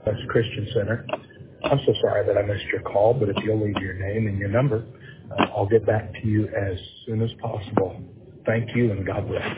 That's Christian Center. I'm so sorry that I missed your call, but if you'll leave your name and your number, I'll get back to you as soon as possible. Thank you, and God bless.